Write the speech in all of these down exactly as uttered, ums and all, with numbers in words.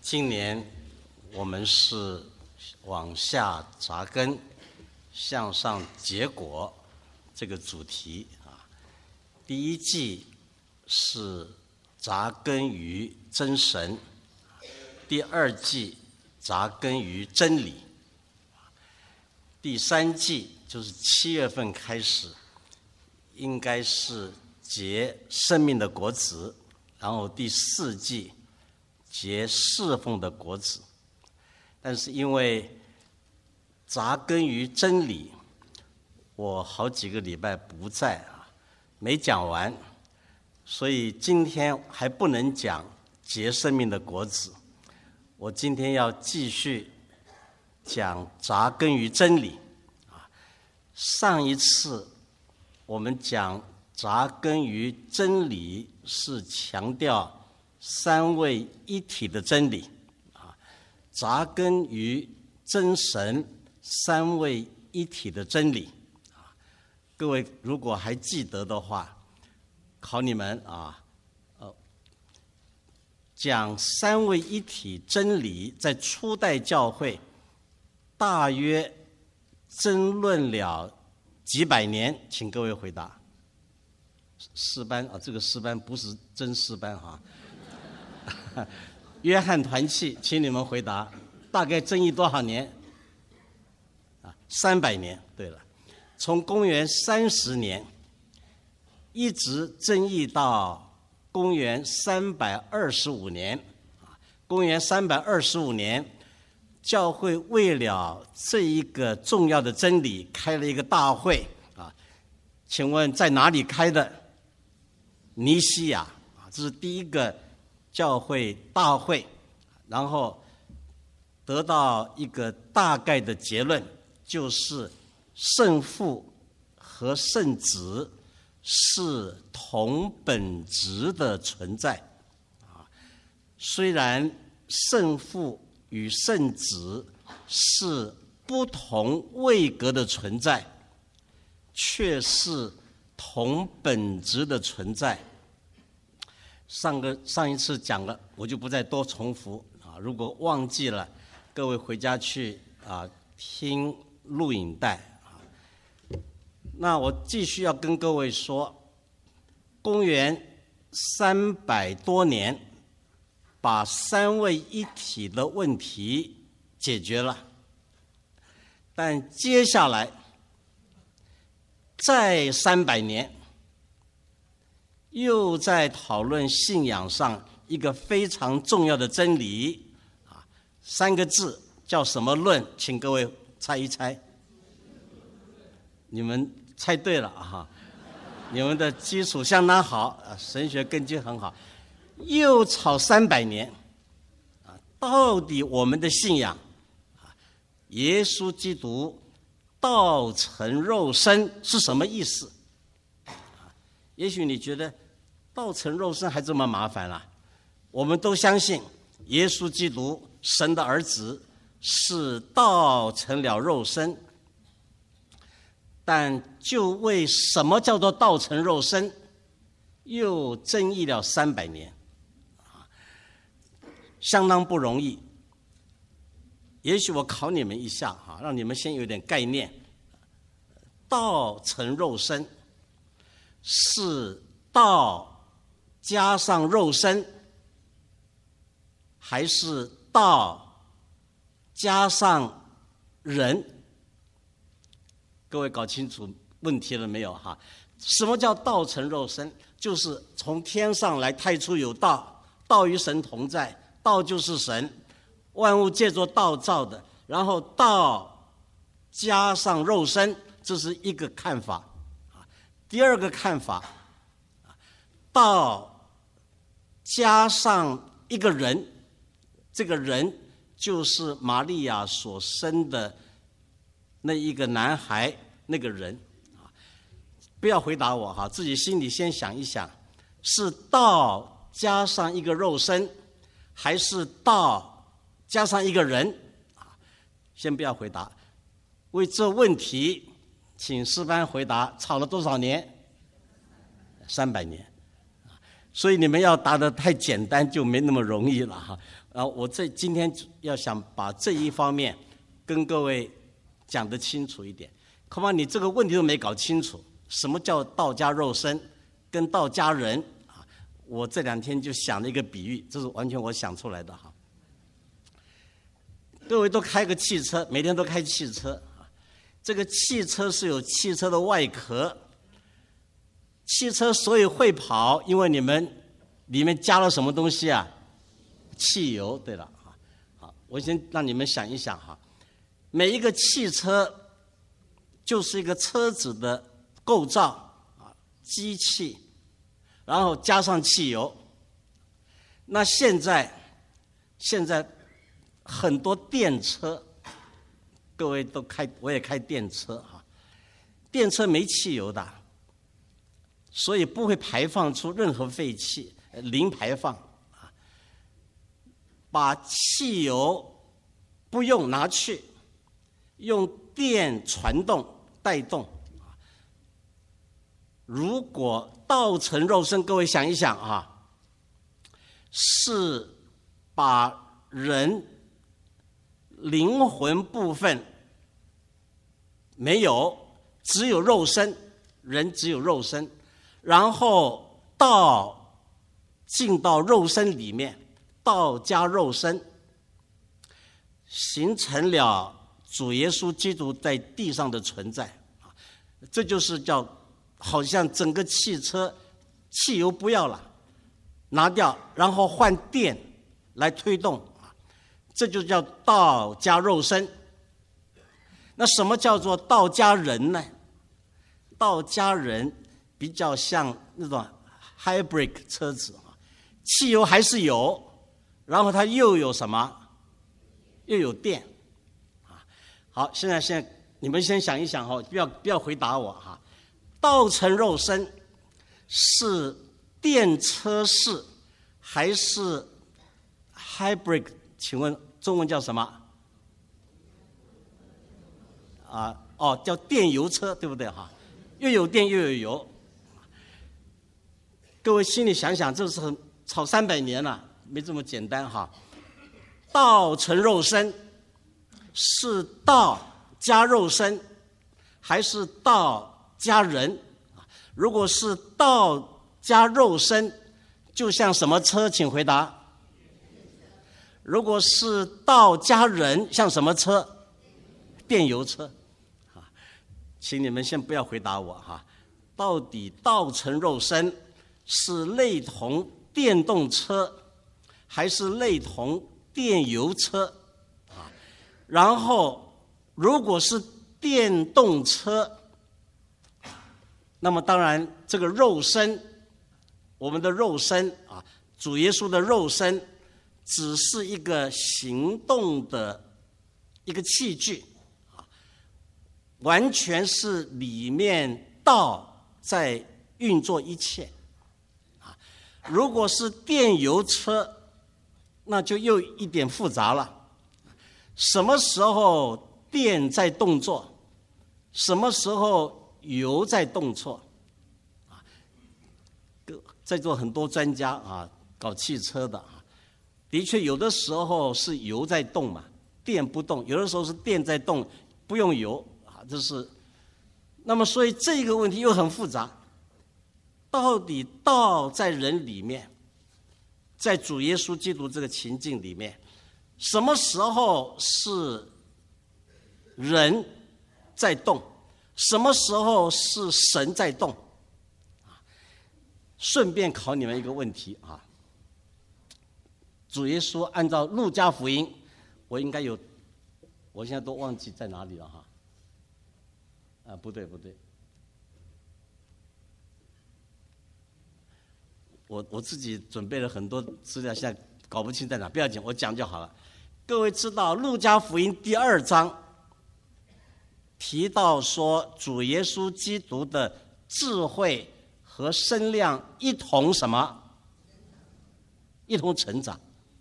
今年我们是往下扎根，向上结果这个主题啊。第一季是扎根于真神，第二季扎根于真理，第三季就是七月份开始，应该是结生命的果子，然后第四季结侍奉的果子。但是因为扎根于真理，我好几个礼拜不在啊，没讲完，所以今天还不能讲结生命的果子。我今天要继续讲扎根于真理啊。上一次我们讲扎根于真理是强调三位一体的真理啊，扎根于真神三位一体的真理啊。各位如果还记得的话，考你们啊，呃，讲三位一体真理在初代教会大约争论了几百年，请各位回答。诗班啊，这个诗班不是真诗班哈。约翰团契，请你们回答，大概争议多少年？啊，三百年。对了，从公元三十年一直争议到公元三百二十五年。啊，公元三百二十五年，教会为了这一个重要的真理开了一个大会啊。请问在哪里开的？尼西亚啊，这是第一个教会大会，然后得到一个大概的结论，就是圣父和圣子是同本质的存在啊。虽然圣父与圣子是不同位格的存在，却是同本质的存在。上个上一次讲了，我就不再多重复啊。如果忘记了，各位回家去啊听录影带啊。那我继续要跟各位说，公元三百多年，把三位一体的问题解决了，但接下来再三百年，又在讨论信仰上一个非常重要的真理啊，三个字叫什么论？请各位猜一猜。你们猜对了啊！你们的基础相当好，神学根基很好。又吵三百年啊，到底我们的信仰啊，耶稣基督道成肉身是什么意思？也许你觉得道成肉身还这么麻烦了。我们都相信耶稣基督神的儿子是道成了肉身，但就为什么叫做道成肉身又争议了三百年，相当不容易。也许我考你们一下哈，让你们先有点概念。道成肉身是道加上肉身，还是道加上人？各位搞清楚问题了没有哈？什么叫道成肉身？就是从天上来，太初有道，道与神同在，道就是神，万物借着道造的，然后道加上肉身，这是一个看法。第二个看法，道加上一个人，这个人就是玛利亚所生的那一个男孩，那个人。不要回答我哈，自己心里先想一想，是道加上一个肉身，还是道加上一个人？先不要回答。为这问题，请诗班回答，吵了多少年？三百年。所以你们要答得太简单就没那么容易了哈。 然后我这今天要想把这一方面跟各位讲得清楚一点。恐怕你这个问题都没搞清楚，什么叫道家肉身跟道家人啊？我这两天就想了一个比喻，这是完全我想出来的哈。各位都开个汽车，每天都开汽车啊，这个汽车是有汽车的外壳，汽车所以会跑，因为你们里面加了什么东西啊？汽油。对了，好，我先让你们想一想哈，每一个汽车就是一个车子的构造啊，机器，然后加上汽油。那现在现在很多电车，各位都开，我也开电车哈，电车没汽油的，所以不会排放出任何废气，零排放啊。把汽油不用拿去，用电传动带动。如果道成肉身，各位想一想啊，是把人灵魂部分没有，只有肉身，人只有肉身，然后道进到肉身里面，道加肉身，形成了主耶稣基督在地上的存在。这就是叫好像整个汽车汽油不要了，拿掉，然后换电来推动，这就叫道加肉身。那什么叫做道加人呢？道加人比较像那种 hybrid 车子，汽油还是有，然后它又有什么？又有电。好，现在现在你们先想一想哈，不要不要回答我哈。道成肉身是电车式还是 hybrid？ 请问中文叫什么？啊，哦，叫电油车，对不对哈？又有电又有油。各位心里想想，这是很炒三百年了，没这么简单哈。道成肉身是道加肉身，还是道加人？如果是道加肉身，就像什么车？请回答。如果是道加人，像什么车？电油车。请你们先不要回答我哈。到底道成肉身是类同电动车，还是类同电油车？然后如果是电动车，那么当然这个肉身，我们的肉身啊，主耶稣的肉身只是一个行动的一个器具啊，完全是里面道在运作一切啊。如果是电油车，那就又一点复杂了。什么时候电在动作，什么时候油在动作？啊，在座很多专家啊，搞汽车的啊，的确有的时候是油在动嘛，电不动；有的时候是电在动，不用油啊。这是，那么所以这个问题又很复杂，到底道在人里面，在主耶稣基督这个情境里面，什么时候是人在动，什么时候是神在动？顺便考你们一个问题啊，主耶稣按照路加福音，我应该有，我现在都忘记在哪里了哈。啊，不对不对，我我自己准备了很多资料，现在搞不清在哪，不要紧，我讲就好了。各位知道路加福音第二章提到说，主耶稣基督的智慧和身量一同什么？一同成长。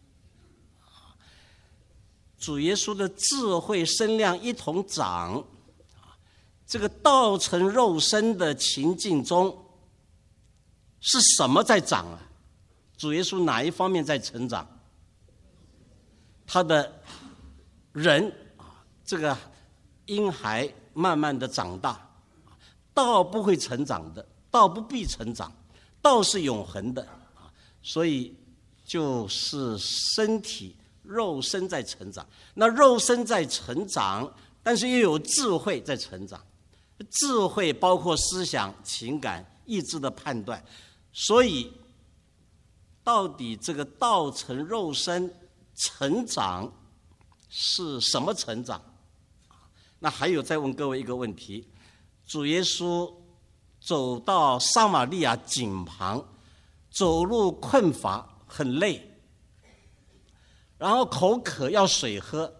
主耶稣的智慧身量一同长，这个道成肉身的情境中，是什么在长啊？主耶稣哪一方面在成长？ 他的人啊，这个婴孩慢慢的长大，道不会成长的，道不必成长，道是永恒的啊，所以就是身体肉身在成长。那肉身在成长，但是又有智慧在成长，智慧包括思想、情感、意志的判断。所以到底这个道成肉身成长是什么成长？那还有再问各位一个问题，主耶稣走到撒玛利亚井旁，走路困乏很累，然后口渴要水喝，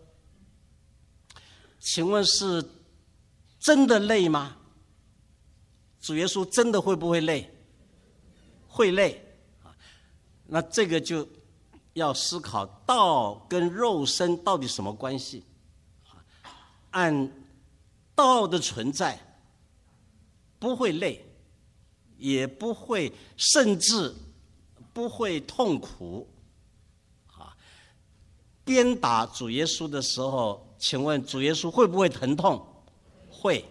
请问是真的累吗？主耶稣真的会不会累？会累。那这个就要思考道跟肉身到底什么关系。按道的存在不会累，也不会，甚至不会痛苦啊。鞭打主耶稣的时候，请问主耶稣会不会疼痛？会。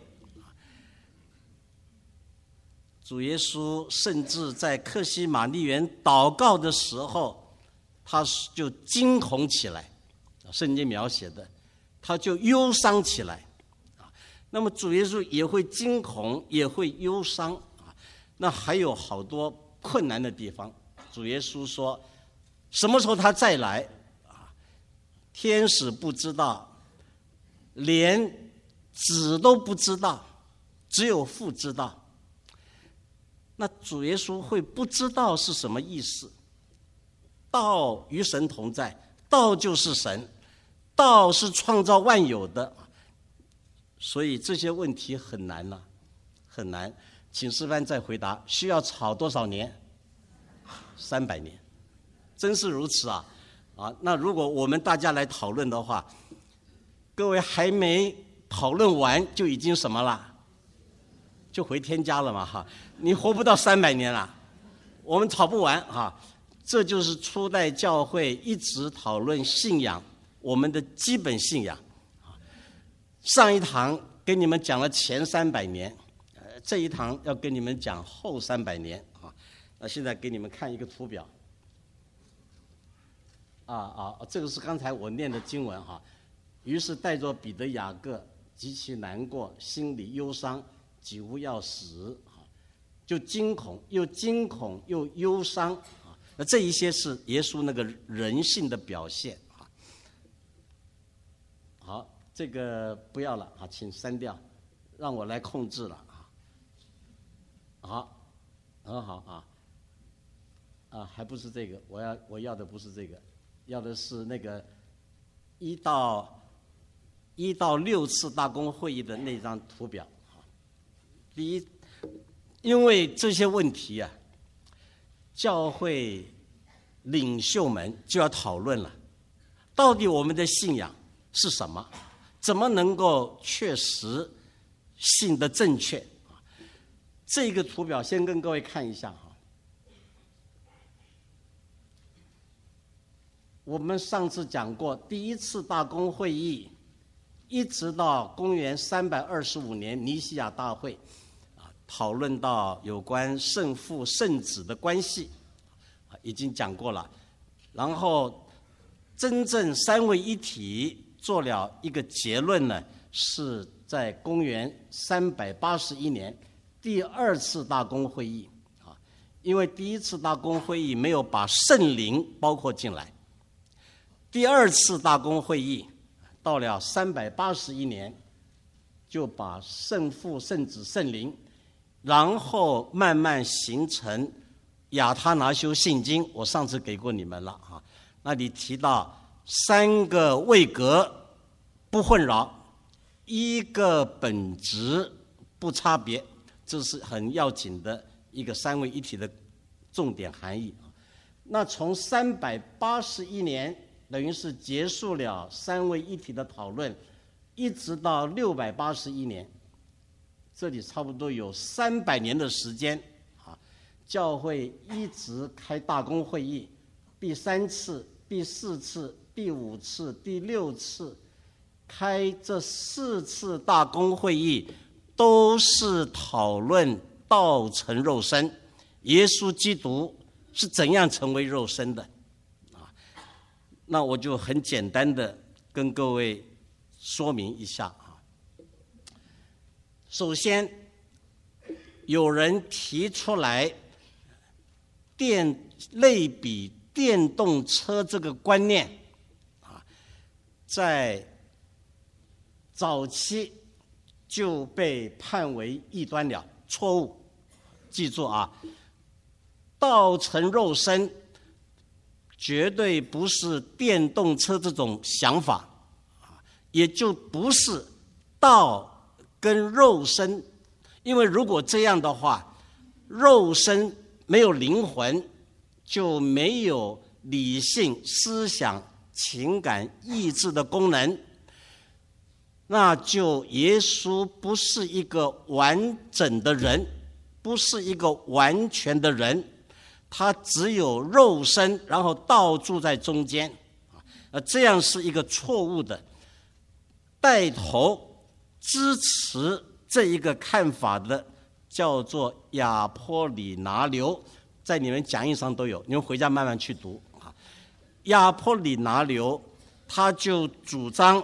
主耶稣甚至在客西马尼园祷告的时候，他就惊恐起来，圣经描写的，他就忧伤起来。那么主耶稣也会惊恐，也会忧伤啊。那还有好多困难的地方。主耶稣说，什么时候他再来啊？天使不知道，连子都不知道，只有父知道。那主耶稣会不知道是什么意思？道与神同在，道就是神，道是创造万有的，所以这些问题很难了、啊，很难。请示范再回答，需要吵多少年？三百年，真是如此啊！啊，那如果我们大家来讨论的话，各位还没讨论完就已经什么了？就回天家了嘛哈！你活不到三百年了，我们吵不完哈。这就是初代教会一直讨论信仰，我们的基本信仰。上一堂给你们讲了前三百年，呃，这一堂要跟你们讲后三百年啊。那现在给你们看一个图表。啊啊，这个是刚才我念的经文哈。于是带着彼得、雅各极其难过，心里忧伤，几乎要死，就惊恐，又惊恐又忧伤啊。那这一些是耶稣那个人性的表现啊。好，这个不要了啊，请删掉，让我来控制了啊。好，很好啊。啊，还不是这个，我要我要的不是这个，要的是那个一到一到六次大公会议的那张图表。第一，因为这些问题啊，教会领袖们就要讨论了，到底我们的信仰是什么？怎么能够确实信得正确？这个图表先跟各位看一下哈。我们上次讲过，第一次大公会议，一直到公元三百二十五年尼西亚大会，啊，讨论到有关圣父圣子的关系，啊，已经讲过了。然后，真正三位一体做了一个结论呢，是在公元三百八十一年第二次大公会议，啊，因为第一次大公会议没有把圣灵包括进来。第二次大公会议到了三百八十一年，就把圣父、圣子、圣灵，然后慢慢形成亚他拿修信经。我上次给过你们了啊，那里提到三个位格不混淆，一个本质不差别，这是很要紧的一个三位一体的重点含义。那从三百八十一年。等于是结束了三位一体的讨论，一直到六百八十一年，这里差不多有三百年的时间啊。教会一直开大公会议，第三次、第四次、第第五次、第六次开这四次大公会议，都是讨论道成肉身，耶稣基督是怎样成为肉身的啊？那我就很简单的跟各位说明一下啊。首先，有人提出来电类比电动车这个观念啊，在早期就被判为异端了，错误。记住啊，道成肉身绝对不是电动车这种想法，也就不是道跟肉身，因为如果这样的话，肉身没有灵魂，就没有理性、思想、情感、意志的功能，那就耶稣不是一个完整的人，不是一个完全的人，他只有肉身，然后道住在中间，呃，这样是一个错误的。带头支持这一个看法的叫做亚波里拿流，在你们讲义上都有，你们回家慢慢去读啊。亚波里拿流他就主张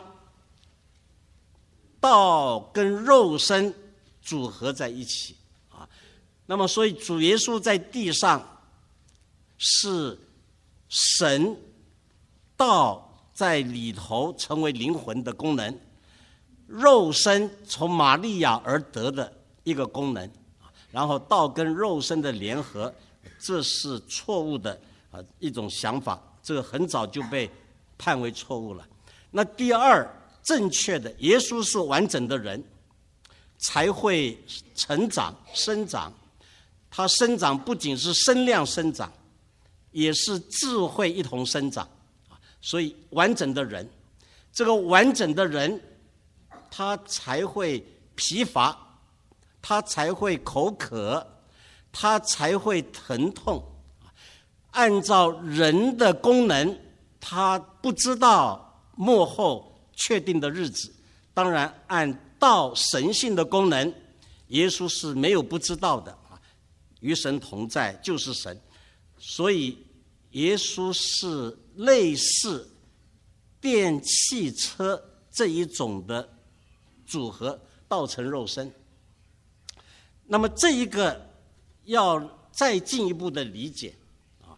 道跟肉身组合在一起啊，那么所以主耶稣在地上是神道在里头成为灵魂的功能，肉身从玛利亚而得的一个功能，然后道跟肉身的联合，这是错误的啊一种想法，这个很早就被判为错误了。那第二，正确的，耶稣是完整的人，才会成长生长，他生长不仅是身量生长，也是智慧一同生长，所以完整的人，这个完整的人他才会疲乏，他才会口渴，他才会疼痛。按照人的功能，他不知道末后确定的日子，当然按道神性的功能，耶稣是没有不知道的，与神同在就是神，所以耶稣是类似电汽车这一种的组合，道成肉身。那么这一个要再进一步的理解啊，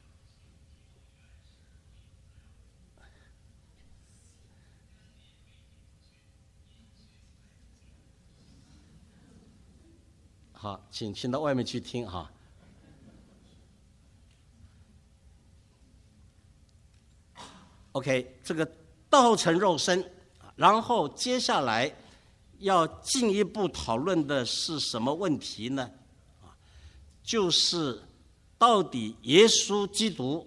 好，请请到外面去听哈。OK， 这个道成肉身，然后接下来要进一步讨论的是什么问题呢？就是到底耶稣基督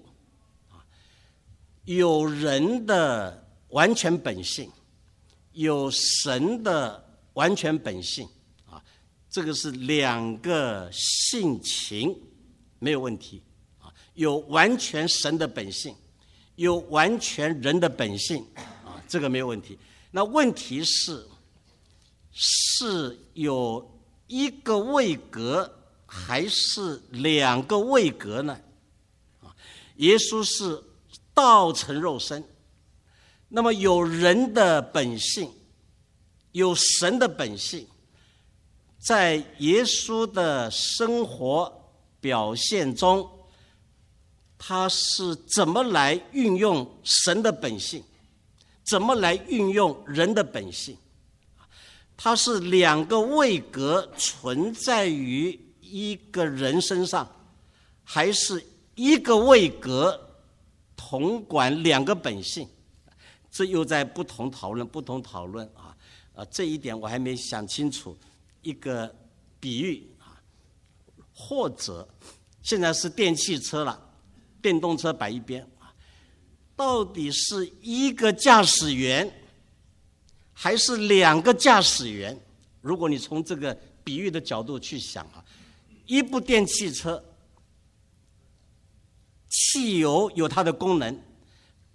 有人的完全本性，有神的完全本性啊，这个是两个性情没有问题啊，有完全神的本性，有完全人的本性啊，这个没有问题。那问题是，是有一个位格还是两个位格呢？啊，耶稣是道成肉身，那么有人的本性，有神的本性，在耶稣的生活表现中，他是怎么来运用神的本性，怎么来运用人的本性？它是两个位格存在于一个人身上，还是一个位格统管两个本性？这又在不同讨论，不同讨论啊！啊，这一点我还没想清楚。一个比喻啊，或者现在是电汽车了，电动车摆一边啊，到底是一个驾驶员，还是两个驾驶员？如果你从这个比喻的角度去想啊，一部电汽车，汽油有它的功能，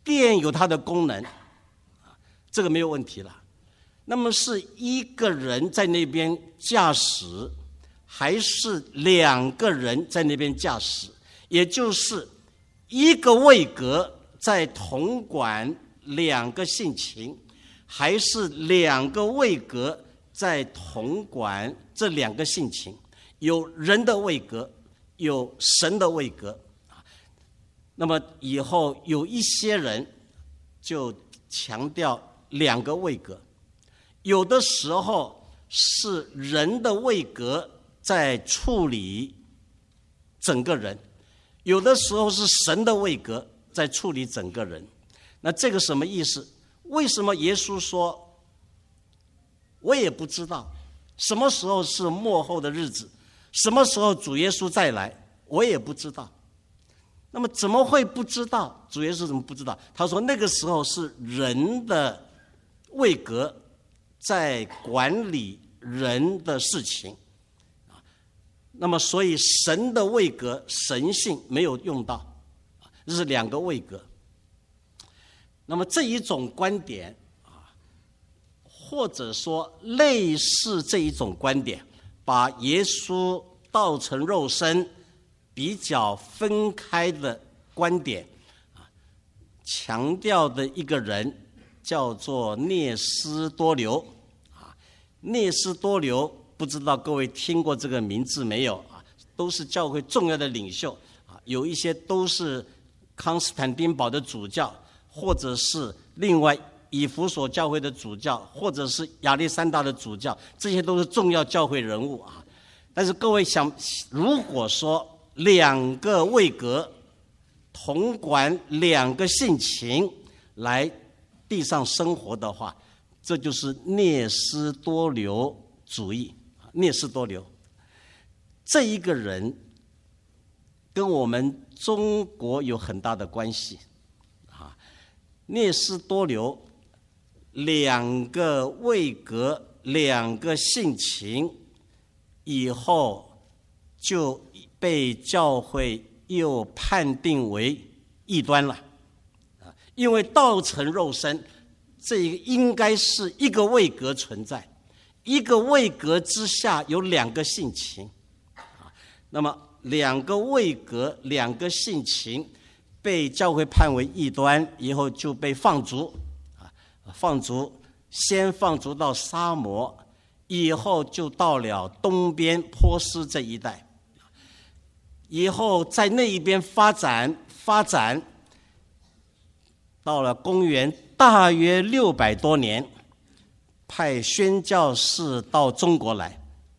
电有它的功能，这个没有问题了。那么是一个人在那边驾驶，还是两个人在那边驾驶？也就是一个位格在统管两个性情，还是两个位格在统管这两个性情？有人的位格，有神的位格。那么以后有一些人就强调两个位格，有的时候是人的位格在处理整个人，有的时候是神的位格在处理整个人。那这个什么意思？为什么耶稣说我也不知道什么时候是末后的日子，什么时候主耶稣再来，我也不知道。那么怎么会不知道？主耶稣怎么不知道？他说那个时候是人的位格在管理人的事情，那么所以神的位格神性没有用到，这是两个位格。那么这一种观点啊，或者说类似这一种观点，把耶稣道成肉身比较分开的观点啊，强调的一个人叫做聂斯多留啊。聂斯多留不知道各位听过这个名字没有啊？都是教会重要的领袖啊，有一些都是康斯坦丁堡的主教，或者是另外以弗所教会的主教，或者是亚历山大的主教，这些都是重要教会人物啊。但是各位想，如果说两个位格统管两个性情来地上生活的话，这就是聂斯多留主义。聂斯多留这一个人跟我们中国有很大的关系啊。聂斯多留两个位格两个性情以后就被教会又判定为异端了，因为道成肉身，这个应该是一个位格存在，一个位格之下有两个性情，那么两个位格两个性情被教会判为异端以后，就被放逐，放逐先放逐到沙漠，以后就到了东边波斯这一带，以后在那一边发展发展，到了公元大约六百多年，派宣教士到中国来，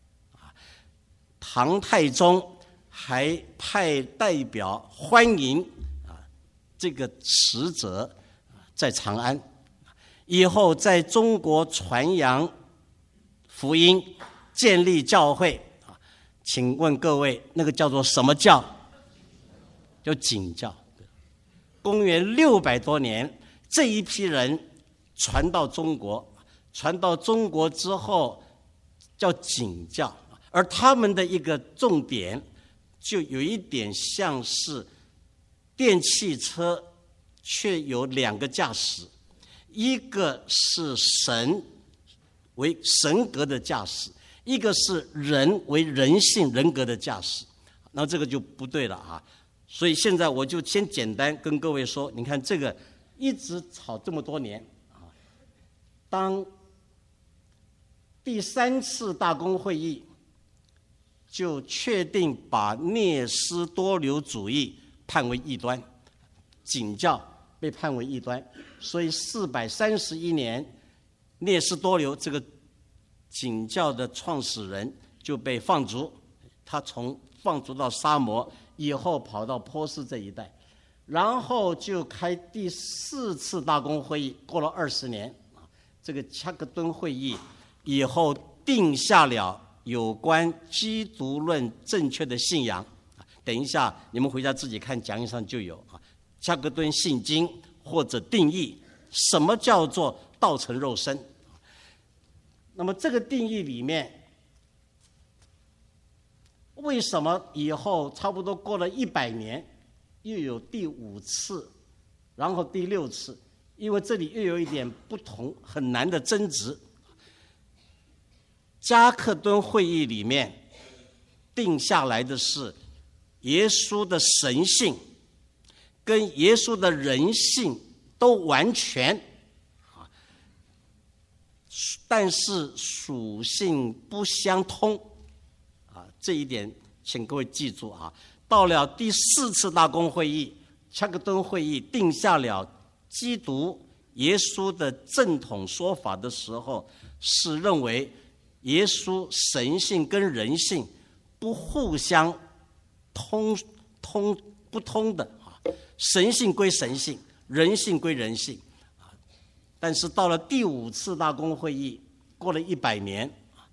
唐太宗还派代表欢迎啊这个使者在长安，以后在中国传扬福音，建立教会。请问各位，那个叫做什么教？叫景教。公元六百多年，这一批人传到中国，传到中国之后叫景教，而他们的一个重点就有一点像是电汽车，却有两个驾驶，一个是神为神格的驾驶，一个是人为人性人格的驾驶，那这个就不对了啊！所以现在我就先简单跟各位说，你看这个一直吵这么多年啊，当第三次大公会议就确定把聂斯多留主义判为异端，景教被判为异端，所以四百三十一年，聂斯多留这个景教的创始人就被放逐，他从放逐到沙漠以后跑到波斯这一带，然后就开第四次大公会议，过了二十年，这个恰克敦会议以后定下了有关基督论正确的信仰。等一下你们回家自己看讲义上就有啊，恰克敦信经或者定义什么叫做道成肉身。那么这个定义里面，为什么以后差不多过了一百年，又有第五次然后第六次，因为这里又有一点不同，很难的争执。加克敦会议里面定下来的是，耶稣的神性跟耶稣的人性都完全，但是属性不相通啊，这一点请各位记住啊。到了第四次大公会议，加克敦会议定下了基督耶稣的正统说法的时候，是认为耶稣神性跟人性不互相通通不通的啊，神性归神性，人性归人性啊。但是到了第五次大公会议，过了一百年，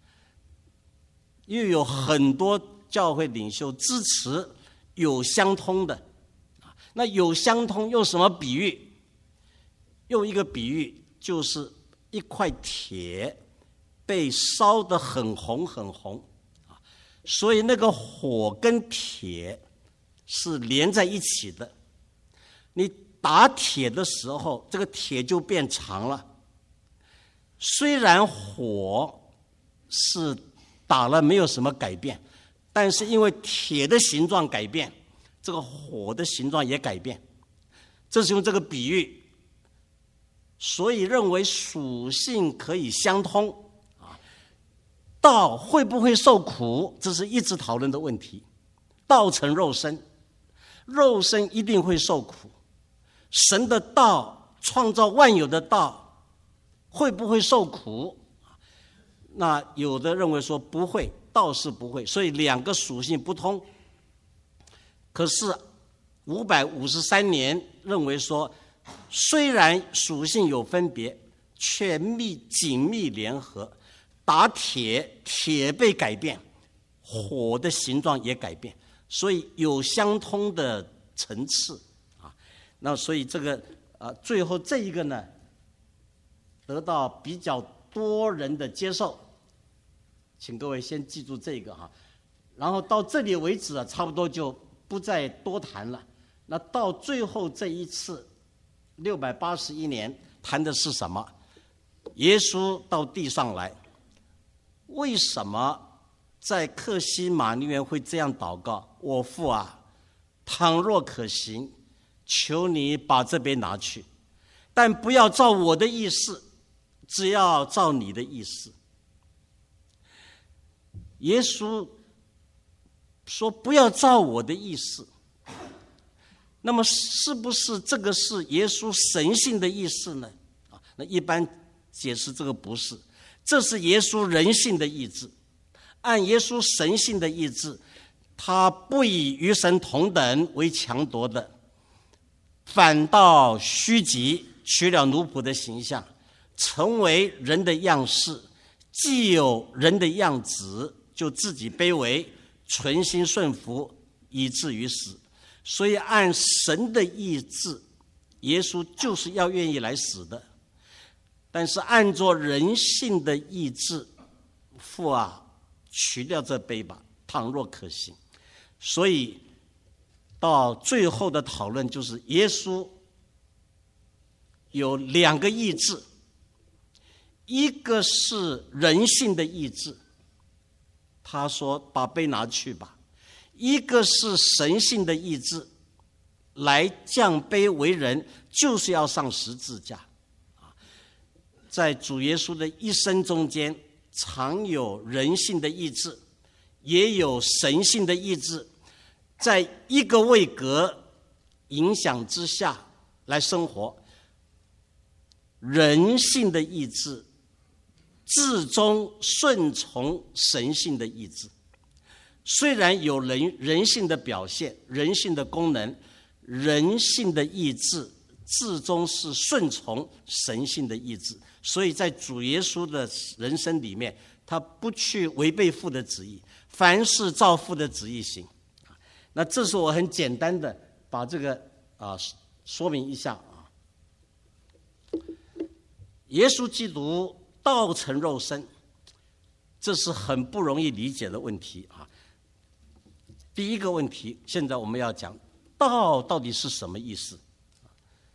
又有很多教会领袖支持有相通的。那有相通用什么比喻？用一个比喻，就是一块铁被烧得很红很红，所以那个火跟铁是连在一起的。你打铁的时候，这个铁就变长了。虽然火是打了没有什么改变，但是因为铁的形状改变，这个火的形状也改变。这是用这个比喻，所以认为属性可以相通。道会不会受苦，这是一直讨论的问题。道成肉身，肉身一定会受苦。神的道，创造万有的道，会不会受苦？那有的认为说不会，道是不会，所以两个属性不通。可是五百五十三年认为说，虽然属性有分别，却密紧密联合。打铁，铁被改变，火的形状也改变，所以有相通的层次啊。那所以这个啊，最后这一个呢，得到比较多人的接受，请各位先记住这个哈。然后到这里为止啊，差不多就不再多谈了。那到最后这一次，六百八十一年谈的是什么？耶稣到地上来。为什么在客西马尼园会这样祷告？我父啊，倘若可行，求你把这杯拿去，但不要照我的意思，只要照你的意思。耶稣说不要照我的意思，那么是不是这个是耶稣神性的意思呢？啊，那一般解释这个不是。这是耶稣人性的意志，按耶稣神性的意志，他不以与神同等为强夺的，反倒虚己，取了奴仆的形象，成为人的样式，既有人的样子，就自己卑微，存心顺服，以至于死。所以按神的意志，耶稣就是要愿意来死的。但是按照人性的意志，父啊，取掉这杯吧，倘若可行。所以到最后的讨论就是耶稣有两个意志，一个是人性的意志，他说把杯拿去吧；一个是神性的意志，来降杯为人，就是要上十字架。在主耶稣的一生中间，常有人性的意志，也有神性的意志，在一个位格影响之下来生活。人性的意志至终顺从神性的意志，虽然有人人性的表现，人性的功能，人性的意志至终是顺从神性的意志。所以在主耶稣的人生里面，他不去违背父的旨意，凡是照父的旨意行。那这是我很简单的把这个啊说明一下啊。耶稣基督道成肉身，这是很不容易理解的问题啊。第一个问题，现在我们要讲道到底是什么意思？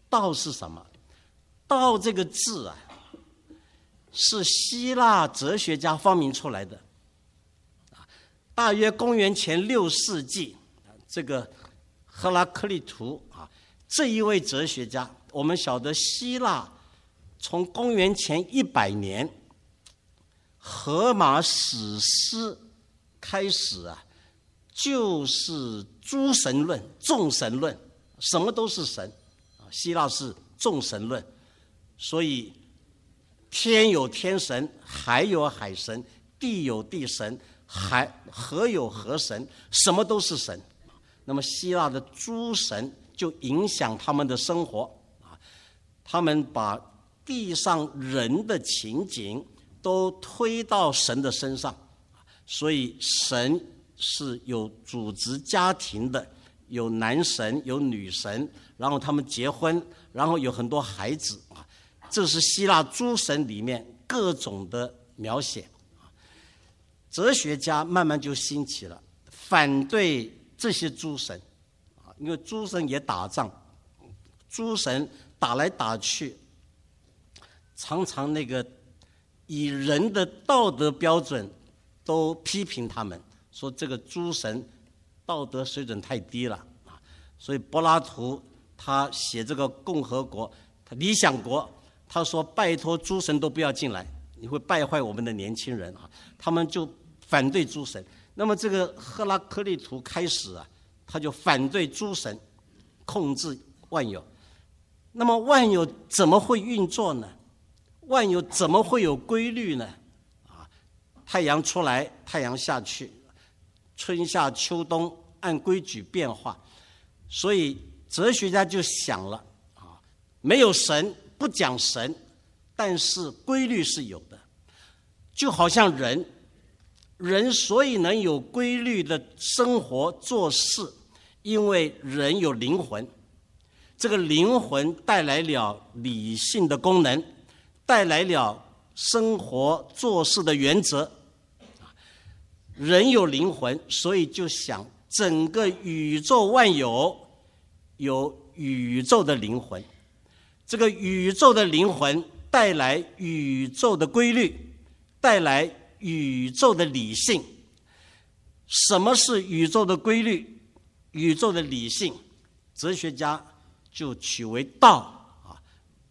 道是什么？道这个字啊，是希腊哲学家发明出来的。大约公元前六世纪，这个赫拉克利图啊，这一位哲学家，我们晓得希腊从公元前一百年荷马史诗开始啊，就是诸神论、众神论，什么都是神啊。希腊是众神论，所以天有天神，海有海神，地有地神，海河有河神，什么都是神。那么希腊的诸神就影响他们的生活啊，他们把地上人的情景都推到神的身上，所以神是有组织家庭的，有男神有女神，然后他们结婚，然后有很多孩子啊，这是希腊诸神里面各种的描写。哲学家慢慢就兴起了，反对这些诸神啊，因为诸神也打仗，诸神打来打去，常常那个以人的道德标准都批评他们，说这个诸神道德水准太低了啊。所以柏拉图他写这个共和国，他理想国，他说拜托诸神都不要进来，你会败坏我们的年轻人啊。他们就反对诸神。那么这个赫拉克利图开始啊，他就反对诸神控制万有。那么万有怎么会运作呢？万有怎么会有规律呢？啊，太阳出来，太阳下去，春夏秋冬按规矩变化。所以哲学家就想了啊，没有神，不讲神，但是规律是有的。就好像人，人所以能有规律的生活做事，因为人有灵魂，这个灵魂带来了理性的功能，带来了生活做事的原则。人有灵魂，所以就想整个宇宙万有有宇宙的灵魂，这个宇宙的灵魂带来宇宙的规律，带来宇宙的理性。什么是宇宙的规律？宇宙的理性，哲学家就取为道啊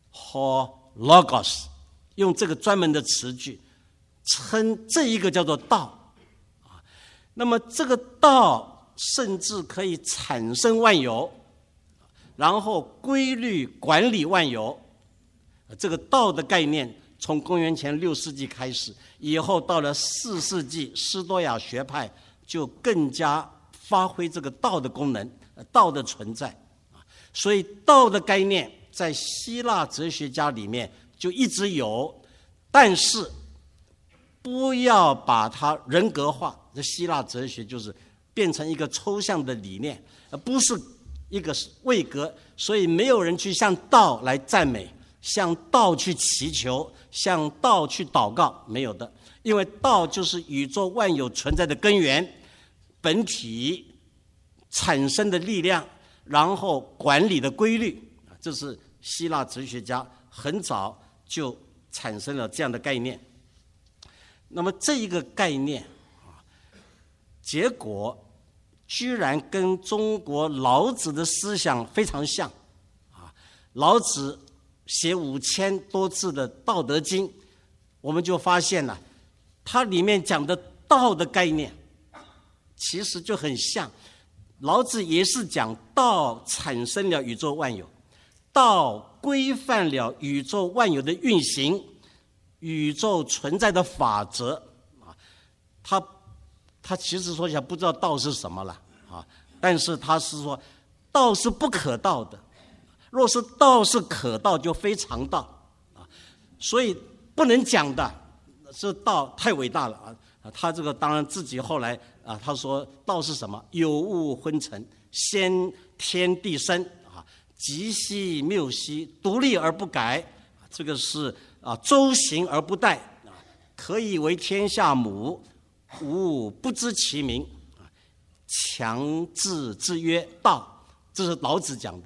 ，ho logos， 用这个专门的词句称这一个叫做道啊。那么这个道甚至可以产生万有，然后规律管理万有。这个道的概念从公元前六世纪开始，以后到了四世纪，斯多亚学派就更加发挥这个道的功能，道的存在。所以道的概念在希腊哲学家里面就一直有，但是不要把它人格化。这希腊哲学就是变成一个抽象的理念，而不是一个位格，所以没有人去向道来赞美，向道去祈求，向道去祷告，没有的。因为道就是宇宙万有存在的根源、本体产生的力量，然后管理的规律。这是希腊哲学家很早就产生了这样的概念。那么这一个概念啊，结果居然跟中国老子的思想非常像啊。老子写五千多字的《道德经》，我们就发现了，它里面讲的道的概念，其实就很像。老子也是讲道产生了宇宙万有，道规范了宇宙万有的运行，宇宙存在的法则啊。他他其实说起来不知道道是什么了啊，但是他是说道是不可道的。若是道是可道，就非常道啊，所以不能讲的，这道太伟大了啊！他这个当然自己后来啊，他说道是什么？有物昏沉，先天地生啊，极兮谬兮，独立而不改。这个是啊，周行而不殆啊，可以为天下母，吾不知其名啊，强制之曰道。这是老子讲的。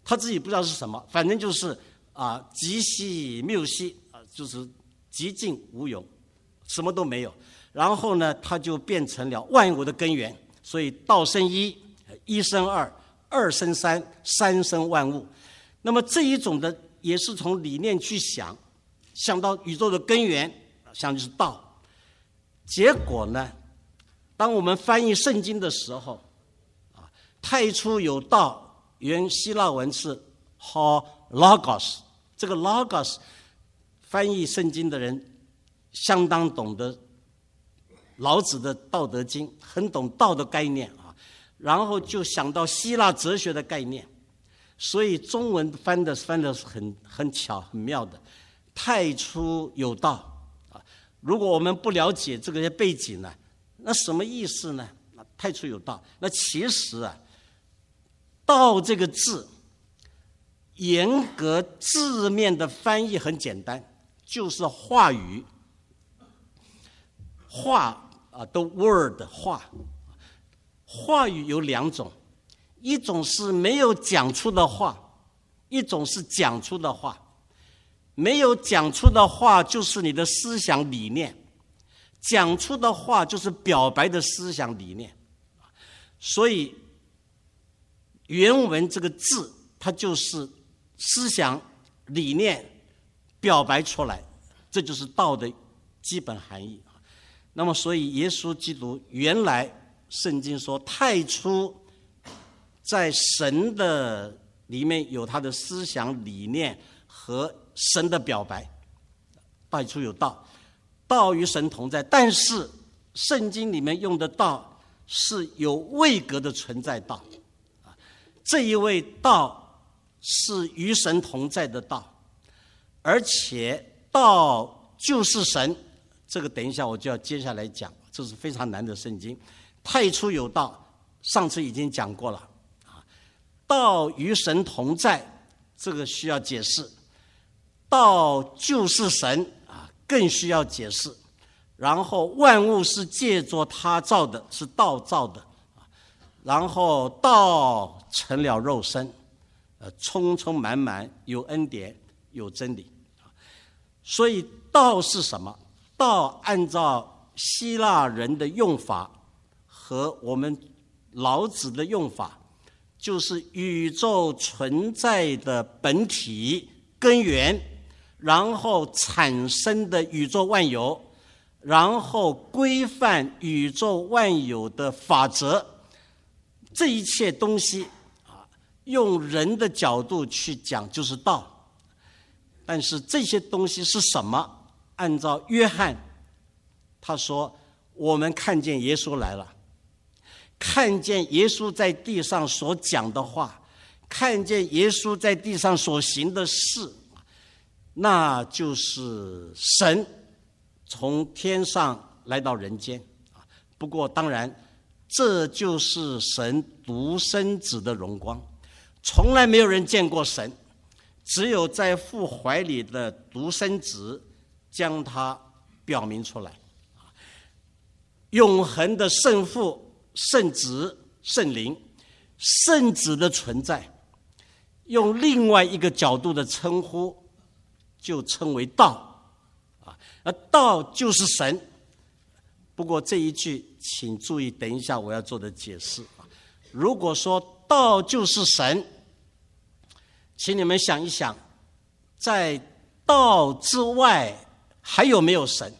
他自己不知道是什么，反正就是啊，极兮谬兮啊，就是极尽无有，什么都没有。然后呢，他就变成了万物的根源。所以道生一，一生二，二生三，三生万物。那么这一种的也是从理念去想，想到宇宙的根源，想就是道。结果呢，当我们翻译圣经的时候，啊，太初有道，原希腊文是 ho logos， 这个 logos 翻译圣经的人相当懂得老子的《道德经》，很懂道的概念啊，然后就想到希腊哲学的概念，所以中文翻的翻的很很巧很妙的，太初有道啊。如果我们不了解这个背景呢，那什么意思呢？太初有道，那其实啊，道这个字，严格字面的翻译很简单，就是话语，话。啊，都 word 话，话语有两种，一种是没有讲出的话，一种是讲出的话。没有讲出的话就是你的思想理念，讲出的话就是表白的思想理念。所以原文这个字，它就是思想理念表白出来，这就是道的基本含义。那么所以耶稣基督原来圣经说太初在神的里面有他的思想理念和神的表白，太初有道，道与神同在。但是圣经里面用的道是有位格的存在道，这一位道是与神同在的道，而且道就是神。这个等一下我就要接下来讲，这是非常难的圣经。太初有道，上次已经讲过了啊。道与神同在，这个需要解释。道就是神啊，更需要解释。然后万物是借着他造的，是道造的啊。然后道成了肉身，呃，充充满满，有恩典，有真理啊。所以道是什么？道按照希腊人的用法和我们老子的用法，就是宇宙存在的本体根源，然后产生的宇宙万有，然后规范宇宙万有的法则，这一切东西啊，用人的角度去讲就是道。但是这些东西是什么？按照约翰他说，我们看见耶稣来了，看见耶稣在地上所讲的话，看见耶稣在地上所行的事，那就是神从天上来到人间。不过当然这就是神独生子的荣光，从来没有人见过神，只有在父怀里的独生子将它表明出来。永恒的圣父、圣子、圣灵，圣子的存在，用另外一个角度的称呼，就称为道啊。而道就是神。不过这一句，请注意，等一下我要做的解释啊。如果说道就是神，请你们想一想，在道之外还有没有神？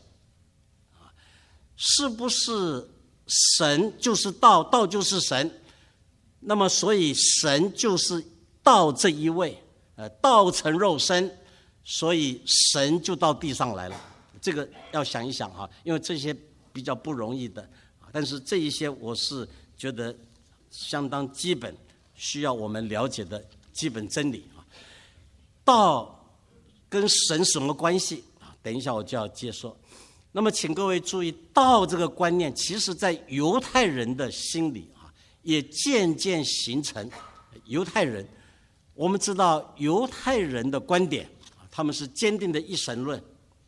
是不是神就是道，道就是神？那么所以神就是道这一位，呃，道成肉身，所以神就到地上来了。这个要想一想哈，因为这些比较不容易的，但是这一些我是觉得相当基本，需要我们了解的基本真理啊。道跟神什么关系啊？等一下我就要接说。那么请各位注意，道这个观念其实在犹太人的心里啊，也渐渐形成。犹太人，我们知道犹太人的观点，他们是坚定的一神论。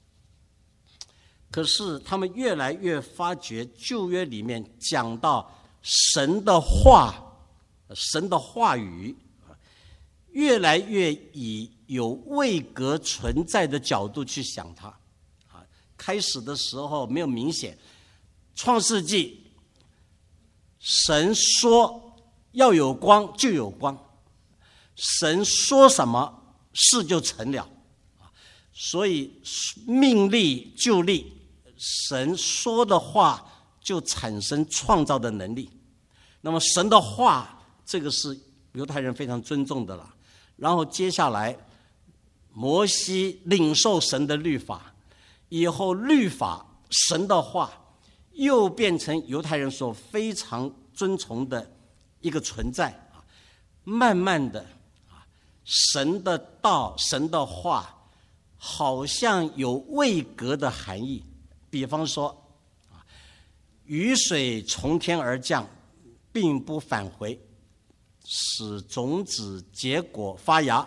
可是他们越来越发觉旧约里面讲到神的话，神的话语越来越以有位格存在的角度去想它。啊，开始的时候没有明显，创世纪神说要有光就有光，神说什么事就成了，所以命立就立，神说的话就产生创造的能力。那么神的话，这个是犹太人非常尊重的了。然后接下来摩西领受神的律法以后，律法神的话又变成犹太人所非常尊崇的一个存在啊。慢慢的啊，神的道神的话好像有位格的含义。比方说啊，雨水从天而降，并不返回，使种子结果发芽。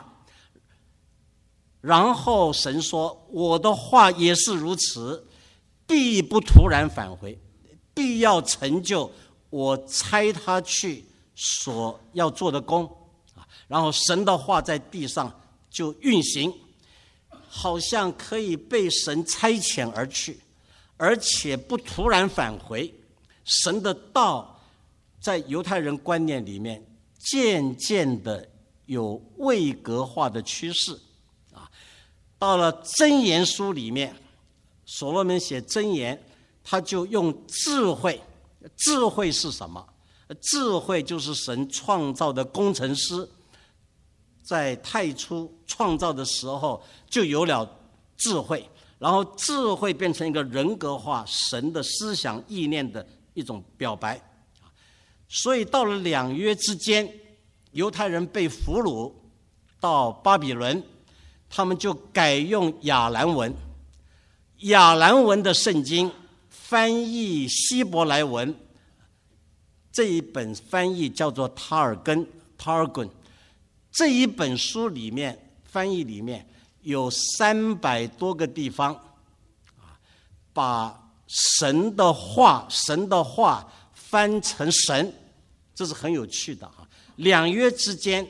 然后神说，我的话也是如此，必不突然返回，必要成就我差他去所要做的工。然后神的话在地上就运行，好像可以被神差遣而去，而且不突然返回。神的道在犹太人观念里面渐渐的有位格化的趋势啊。到了箴言书里面，所罗门写箴言，他就用智慧。智慧是什么？智慧就是神创造的工程师，在太初创造的时候就有了智慧，然后智慧变成一个人格化神的思想意念的一种表白。所以到了两约之间，犹太人被俘虏到巴比伦，他们就改用亚兰文。亚兰文的圣经翻译希伯来文，这一本翻译叫做塔尔根 Targum。 这一本书里面翻译里面有三百多个地方把神的话神的话翻成神，这是很有趣的啊。两约之间，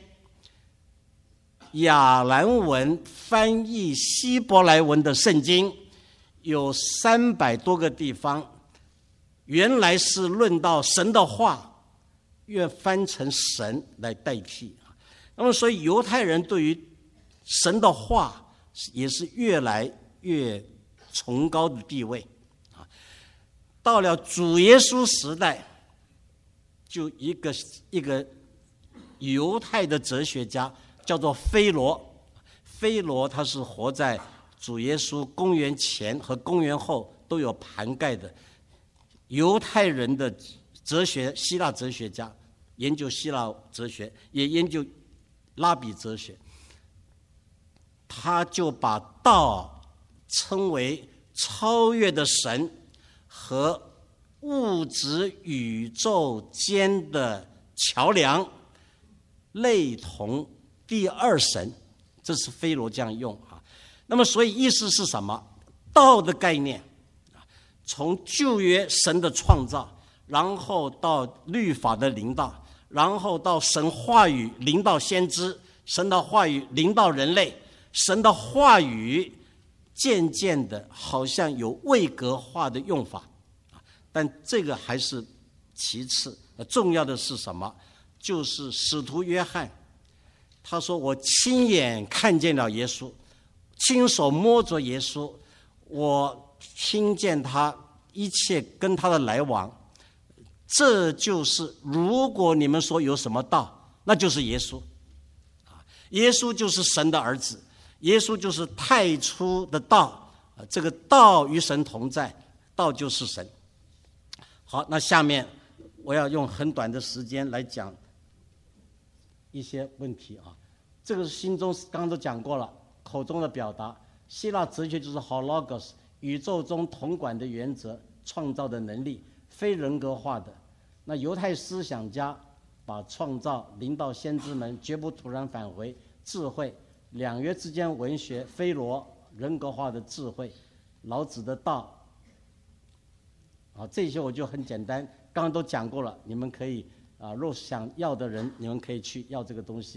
亚兰文翻译希伯来文的圣经有三百多个地方，原来是论到神的话，越翻成神来代替。那么所以犹太人对于神的话也是越来越崇高的地位。到了主耶稣时代，就一个一个犹太的哲学家叫做菲罗。菲罗他是活在主耶稣公元前和公元后都有涵盖的犹太人的哲学，希腊哲学家，研究希腊哲学，也研究拉比哲学。他就把道称为超越的神和物质宇宙间的桥梁，类同第二神。这是菲罗这样用啊。那么所以意思是什么？道的概念从旧约神的创造，然后到律法的临到，然后到神话语临到先知，神的话语临到人类，神的话语渐渐的好像有位格化的用法，但这个还是其次。重要的是什么？就是使徒约翰，他说我亲眼看见了耶稣，亲手摸着耶稣，我听见他一切跟他的来往。这就是如果你们说有什么道，那就是耶稣。耶稣就是神的儿子，耶稣就是太初的道，这个道与神同在，道就是神。好，那下面我要用很短的时间来讲一些问题啊。这个是心中刚刚都讲过了，口中的表达。希腊哲学就是 hologos， 宇宙中统管的原则，创造的能力，非人格化的。那犹太思想家把创造临到先知们，绝不突然返回，智慧，两约之间文学，菲罗人格化的智慧，老子的道啊，这些我就很简单，刚刚都讲过了，你们可以啊，若想要的人，你们可以去要这个东西啊。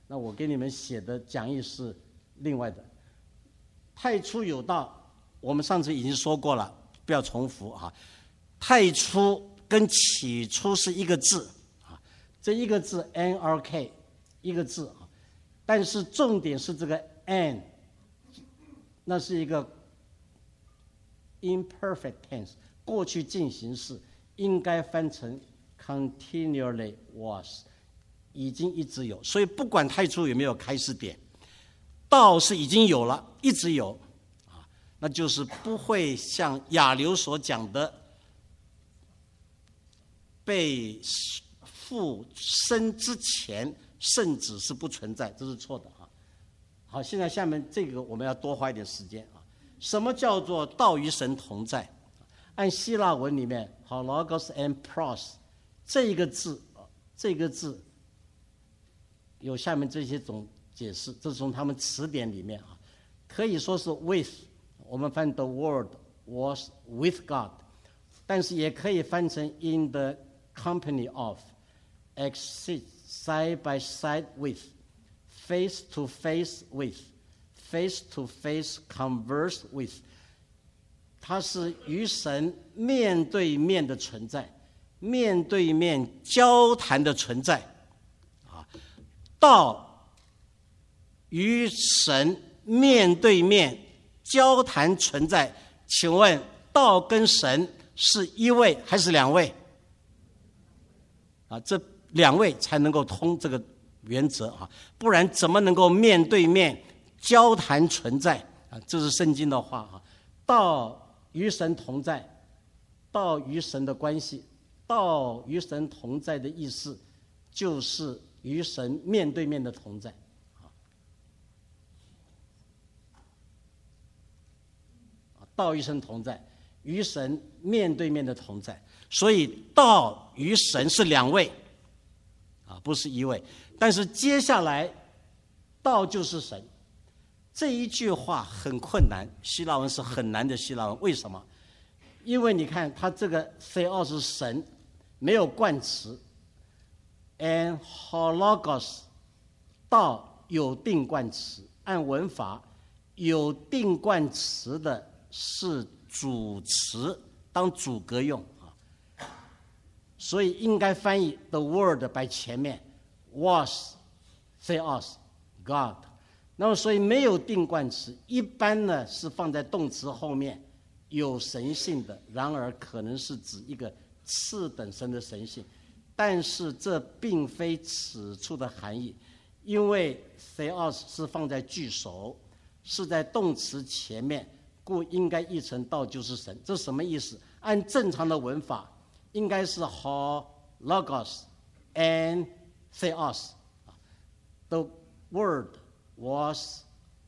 那我给你们写的讲义是另外的。太初有道，我们上次已经说过了，不要重复啊。太初跟起初是一个字啊，这一个字 N R K 一个字啊，但是重点是这个 N， 那是一个 imperfect tense 过去进行式，应该翻成 continually was， 已经一直有。所以不管太初有没有开始点，道是已经有了，一直有啊，那就是不会像亚流所讲的被父生之前圣子是不存在，这是错的啊。好，现在下面这个我们要多花一点时间啊。什么叫做道与神同在？按希腊文里面，好 logos and pros 这一个字，这个字有下面这些种解释，这是从他们词典里面啊，可以说是 with， 我们翻 the word was with God， 但是也可以翻成 in the company of， exist side by side with， face to face with，face to face converse with， 它是与神面对面的存在，面对面交谈的存在啊。道与神面对面交谈存在，请问道跟神是一位还是两位？啊，这两位才能够通这个原则啊，不然怎么能够面对面交谈存在啊？这是圣经的话啊。道与神同在，道与神的关系，道与神同在的意思就是与神面对面的同在啊。道与神同在，与神面对面的同在，所以道与神是两位啊，不是一位。但是接下来道就是神，这一句话很困难，希腊文是很难的希腊文。为什么？因为你看它这个 theos 是神，没有冠词 ，and hologos 道有定冠词，按文法有定冠词的是主词，当主格用啊，所以应该翻译 the word 摆前面 was theos God。那么所以没有定冠词，一般呢是放在动词后面，有神性的，然而可能是指一个次等生的神性，但是这并非此处的含义，因为 theos 是放在句首，是在动词前面，故应该译成道就是神。这什么意思？按正常的文法应该是 ho logos and theos the word was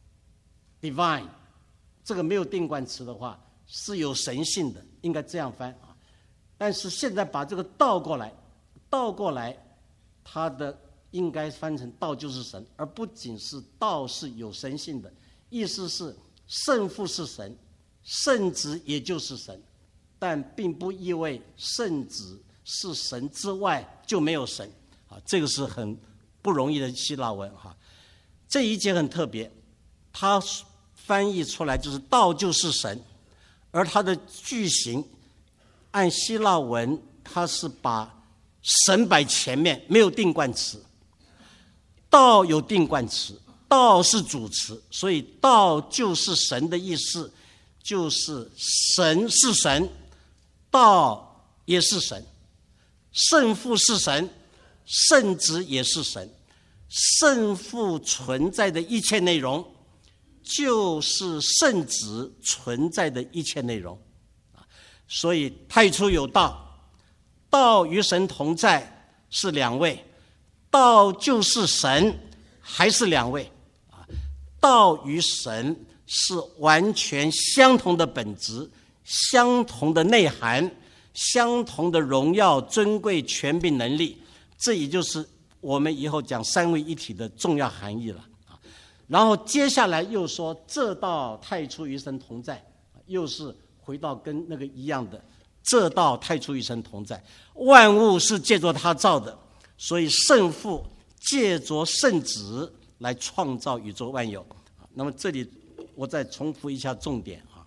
divine， 这个没有定冠词的话是有神性的，应该这样翻啊。但是现在把这个倒过来，倒过来，它的应该翻成道就是神，而不仅是道是有神性的，意思是圣父是神，圣子也就是神，但并不意味圣子是神之外就没有神啊，这个是很不容易的希腊文哈。这一节很特别，它翻译出来就是道就是神，而它的句型按希腊文它是把神摆前面，没有定冠词，道有定冠词，道是主词，所以道就是神的意思就是神是神，道也是神，圣父是神，圣子也是神，圣父存在的一切内容就是圣子存在的一切内容，所以太初有道，道与神同在是两位，道就是神还是两位，道与神是完全相同的本质，相同的内涵，相同的荣耀、尊贵、权柄、能力，这也就是我们以后讲三位一体的重要含义了。然后接下来又说这道太初与神同在，又是回到跟那个一样的，这道太初与神同在，万物是借着他造的，所以圣父借着圣子来创造宇宙万有。那么这里我再重复一下重点啊，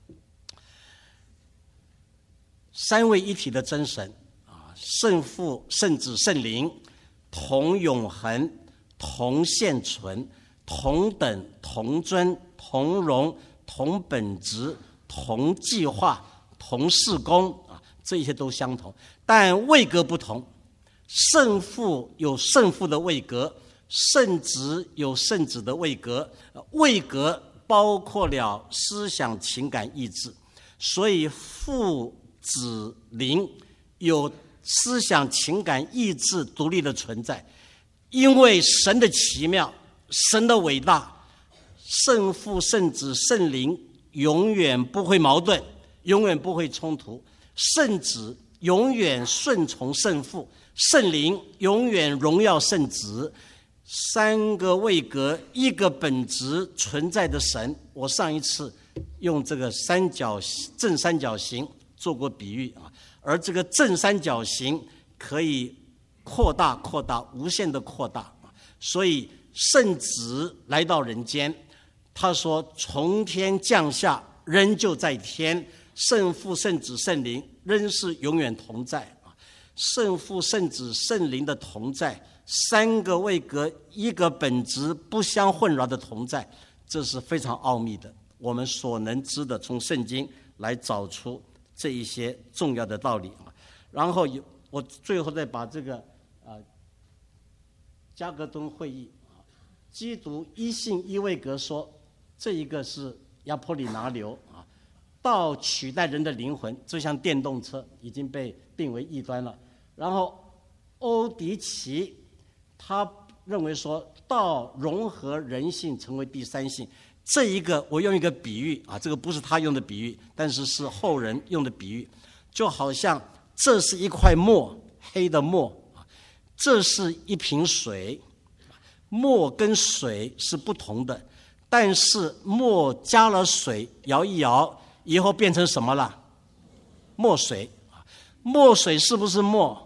三位一体的真神啊，圣父、圣子、圣灵，同永恒、同现存、同等、同尊、同荣、同本质、同计划、同事工啊，这些都相同，但位格不同。圣父有圣父的位格，圣子有圣子的位格，位格包括了思想、情感、意志，所以父子灵有思想、情感、意志独立的存在。因为神的奇妙，神的伟大，圣父、圣子、圣灵永远不会矛盾，永远不会冲突。圣子永远顺从圣父，圣灵永远荣耀圣子。三个位格，一个本质存在的神。我上一次用这个三角正三角形做过比喻啊，而这个正三角形可以扩大、扩大、无限的扩大。所以圣子来到人间，他说从天降下，人就在天。圣父、圣子、圣灵仍是永远同在。圣父、圣子、圣灵的同在，三个位格，一个本质不相混淆的同在，这是非常奥秘的。我们所能知的，从圣经来找出这一些重要的道理。然后我最后再把这个啊加格敦会议啊，基督一信一位格说，这一个是亚波里拿流啊，道取代人的灵魂，就像电动车已经被定为异端了。然后欧迪奇他认为说，道融合人性成为第三性。这一个我用一个比喻啊，这个不是他用的比喻，但是是后人用的比喻，就好像这是一块墨，黑的墨啊，这是一瓶水，墨跟水是不同的，但是墨加了水，摇一摇以后变成什么了？墨水。墨水是不是墨？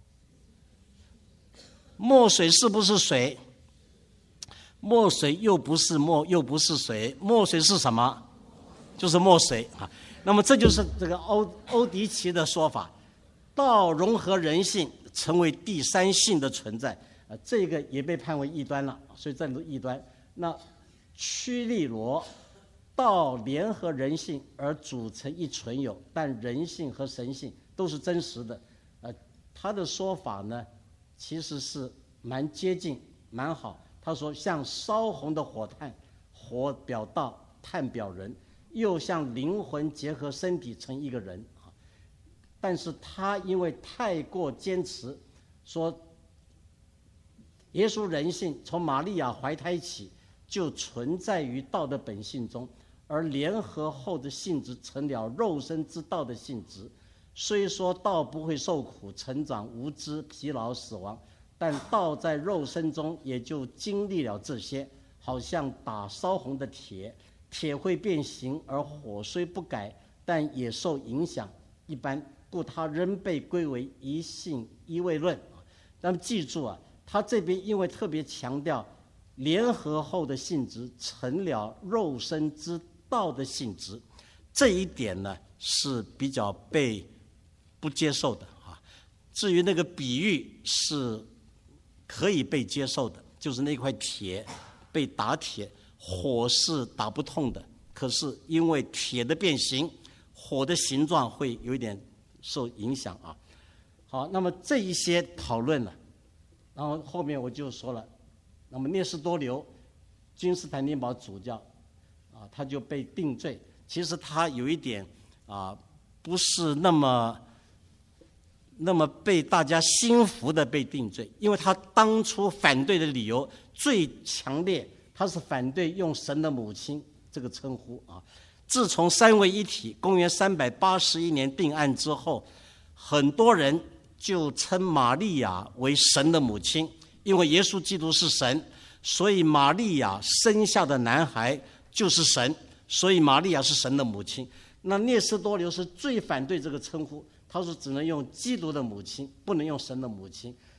墨水是不是水？墨水又不是墨，又不是水，墨水是什么？就是墨水啊。那么这就是这个欧欧迪奇的说法，道融合人性，成为第三性的存在啊，这个也被判为异端了，所以这里是异端。那屈利罗，道联合人性而组成一存有，但人性和神性都是真实的。呃，他的说法呢，其实是蛮接近、蛮好。他说，像烧红的火炭，火表道，炭表人，又像灵魂结合身体成一个人啊。但是他因为太过坚持，说耶稣人性从玛利亚怀胎起就存在于道的本性中，而联合后的性质成了肉身之道的性质。虽说道不会受苦、成长、无知、疲劳、死亡，但道在肉身中也就经历了这些，好像打烧红的铁，铁会变形，而火虽不改，但也受影响一般，故它仍被归为一性一位论。那么记住啊，他这边因为特别强调联合后的性质成了肉身之道的性质，这一点呢是比较被不接受的啊。至于那个比喻是可以被接受的，就是那块铁被打铁，火是打不痛的，可是因为铁的变形，火的形状会有一点受影响啊。好，那么这一些讨论了，然后后面我就说了，那么聂斯多留，君士坦丁堡主教啊，他就被定罪。其实他有一点啊，不是那么那么被大家心服的被定罪，因为他当初反对的理由最强烈，他是反对用神的母亲这个称呼啊。自从三位一体公元三百八十一年定案之后，很多人就称玛利亚为神的母亲，因为耶稣基督是神，所以玛利亚生下的男孩就是神，所以玛利亚是神的母亲。那聂斯多留是最反对这个称呼，他说只能用基督的母亲，不能用神的母亲。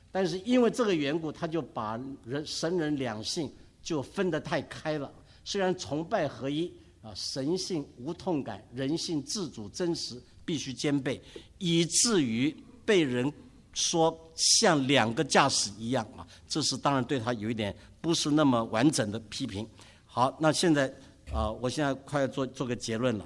但是因为这个缘故，他就把人神人两性就分得太开了。虽然崇拜合一啊，神性无痛感，人性自主真实，必须兼备，以至于被人说像两个驾驶一样啊。这是当然对他有一点不是那么完整的批评。好，那现在啊，我现在快要做做个结论了。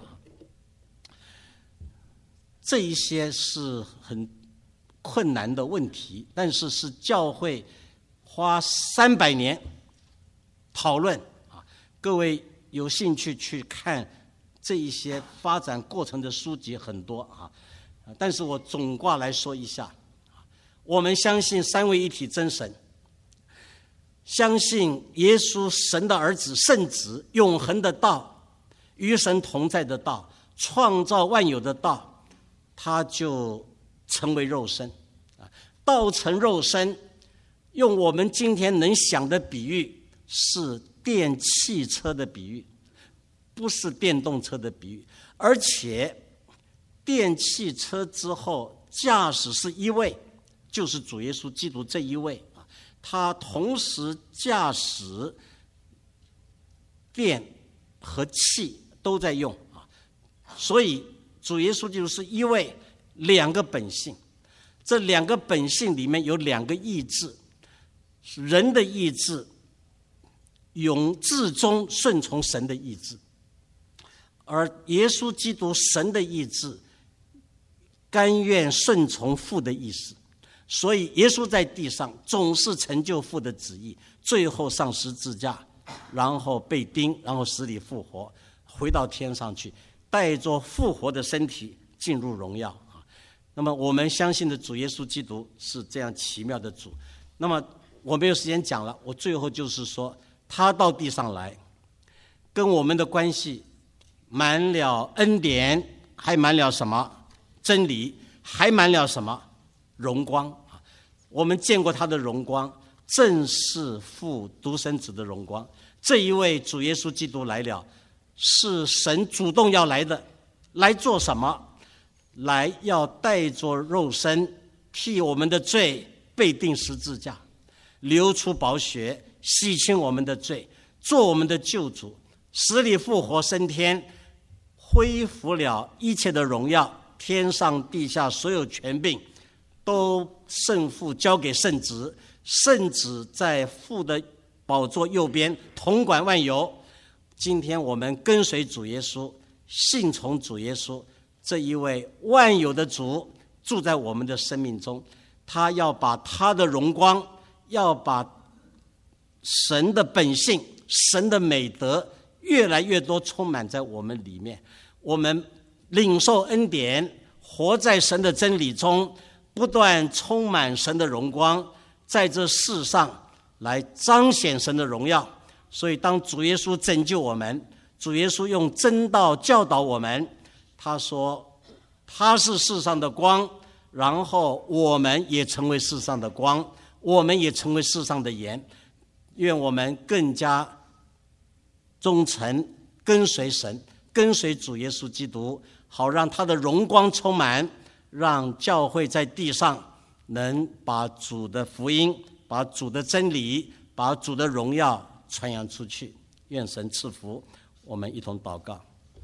这一些是很困难的问题，但是是教会花三百年讨论啊。各位有兴趣去看这一些发展过程的书籍很多啊，但是我总括来说一下：我们相信三位一体真神，相信耶稣神的儿子圣子，永恒的道，与神同在的道，创造万有的道。他就成为肉身，道成肉身，用我们今天能想的比喻是电汽车的比喻，不是电动车的比喻。而且电汽车之后驾驶是一位，就是主耶稣基督这一位，他同时驾驶电和气都在用，所以主耶稣就是一位，两个本性。这两个本性里面有两个意志，人的意志永至终顺从神的意志，而耶稣基督神的意志甘愿顺从父的意思。所以耶稣在地上总是成就父的旨意，最后上十字架，然后被钉，然后死里复活，回到天上去，带着复活的身体进入荣耀。那么我们相信的主耶稣基督是这样奇妙的主。那么我没有时间讲了，我最后就是说，他到地上来，跟我们的关系满了恩典，还满了什么？真理，还满了什么？荣光。我们见过他的荣光，正是父独生子的荣光。这一位主耶稣基督来了，是神主动要来的。来做什么？来要带着肉身替我们的罪被钉十字架，流出宝血，洗清我们的罪，做我们的救主，死里复活升天，恢复了一切的荣耀。天上地下所有权柄都圣父交给圣子，圣子在父的宝座右边统管万有。今天我们跟随主耶稣，信从主耶稣，这一位万有的主住在我们的生命中，他要把他的荣光，要把神的本性，神的美德越来越多充满在我们里面。我们领受恩典，活在神的真理中，不断充满神的荣光，在这世上来彰显神的荣耀。所以当主耶稣拯救我们，主耶稣用真道教导我们，他说他是世上的光，然后我们也成为世上的光，我们也成为世上的盐。愿我们更加忠诚，跟随神，跟随主耶稣基督，好让他的荣光充满，让教会在地上能把主的福音，把主的真理，把主的荣耀传扬出去。愿神赐福，我们一同祷告。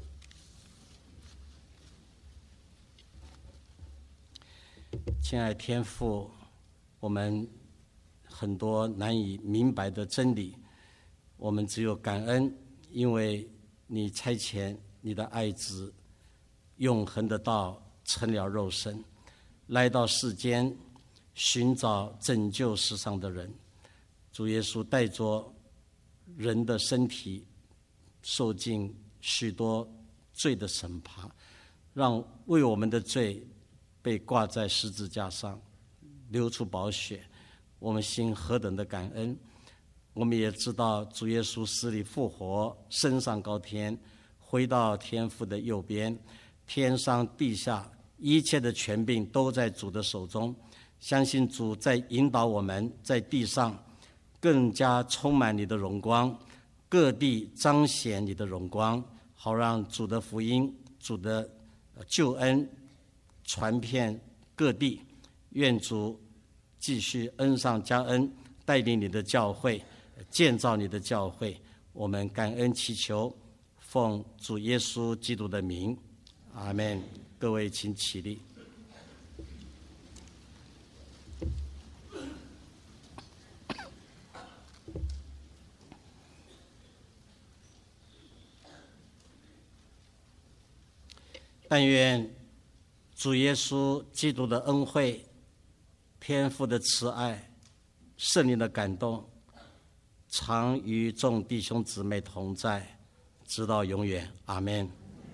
亲爱的天父，我们很多难以明白的真理，我们只有感恩，因为你差遣你的爱子永恒的道成了肉身，来到世间寻找拯救世上的人。主耶稣带着人的身体受尽许多罪的审判，让为我们的罪被挂在十字架上，流出宝血，我们心何等的感恩。我们也知道主耶稣死里复活，升上高天，回到天父的右边，天上地下一切的权柄都在主的手中。相信主在引导我们，在地上更加充满你的荣光，各地彰显你的荣光，好让主的福音，主的救恩传遍各地。愿主继续恩上加恩，带领你的教会，建造你的教会。我们感恩祈求，奉主耶稣基督的名，阿们。各位请起立。但愿主耶稣基督的恩惠、天父的慈爱、圣灵的感动，常与众弟兄姊妹同在，直到永远。阿们。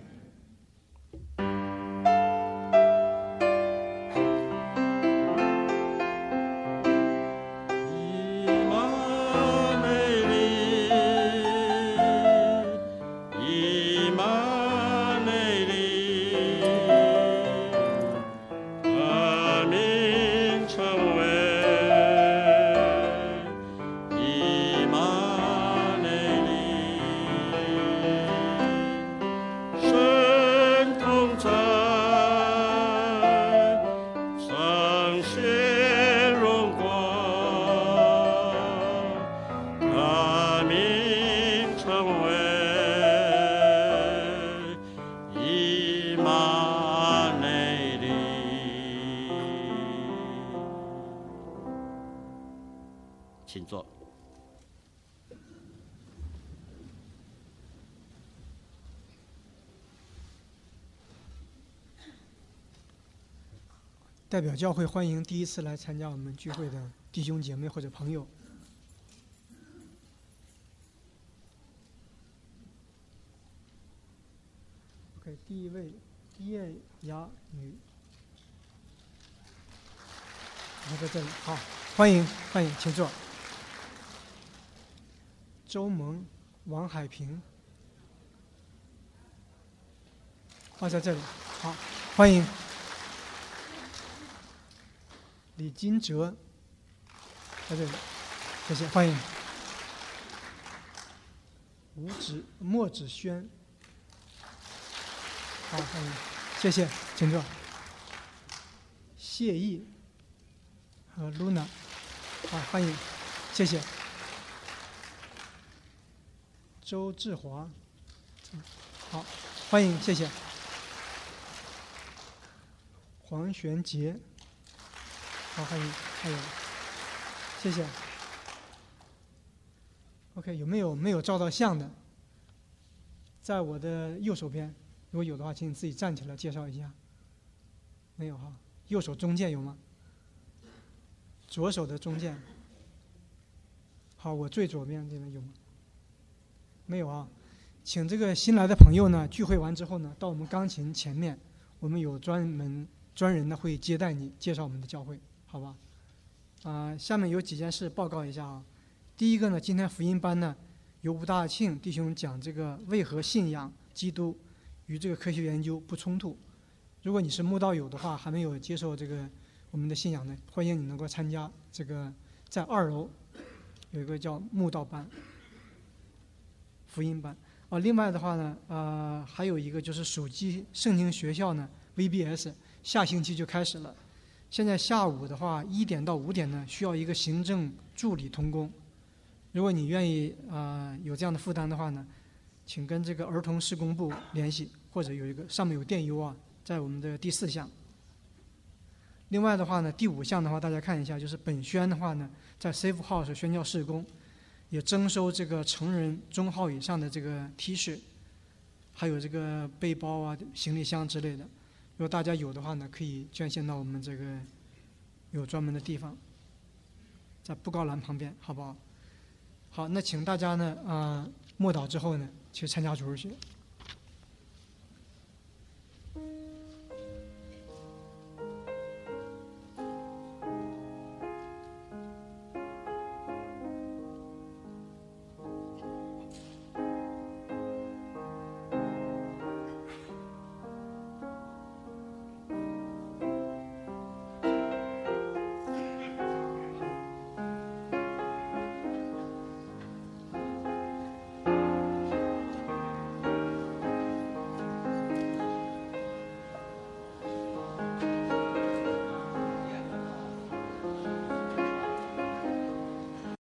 请坐。 代表教会欢迎第一次来参加我们聚会的弟兄姐妹或者朋友。OK， 第一位叶雅女，她在这里，好，欢迎欢迎，请坐。周萌、王海平，放在这里，好，欢迎。李金哲，在这里，谢谢，欢迎。吴子莫子轩，好，欢迎，谢谢，请坐。谢毅和露娜，好，欢迎，谢谢。周志华，好，欢迎，谢谢。黄玄杰，好，欢迎，欢迎，谢谢。OK， 有没有没有照到相的？在我的右手边，如果有的话，请你自己站起来介绍一下。没有哈，右手中间有吗？左手的中间。好，我最左边这边有吗？没有啊，请这个新来的朋友呢，聚会完之后呢，到我们钢琴前面，我们有专门专人呢会接待你，介绍我们的教会，好吧？啊、呃，下面有几件事报告一下啊。第一个呢，今天福音班呢，由吴大庆弟兄讲这个为何信仰基督与这个科学研究不冲突。如果你是慕道友的话，还没有接受这个我们的信仰呢，欢迎你能够参加这个，在二楼有一个叫慕道班。福音班啊，另外的话呢，呃，还有一个就是属基圣经学校呢 V B S， 下星期就开始了。现在下午的话，一点到五点呢，需要一个行政助理同工。如果你愿意呃有这样的负担的话呢，请跟这个儿童施工部联系，或者有一个上面有电邮啊，在我们的第四项。另外的话呢，第五项的话，大家看一下，就是本宣的话呢，在 Safe House 宣教事工。也征收这个成人中号以上的这个 T 恤，还有这个背包啊、行李箱之类的。如果大家有的话呢，可以捐献到我们这个有专门的地方，在布告栏旁边，好不好？好，那请大家呢，啊、呃，默祷之后呢，去参加主日学。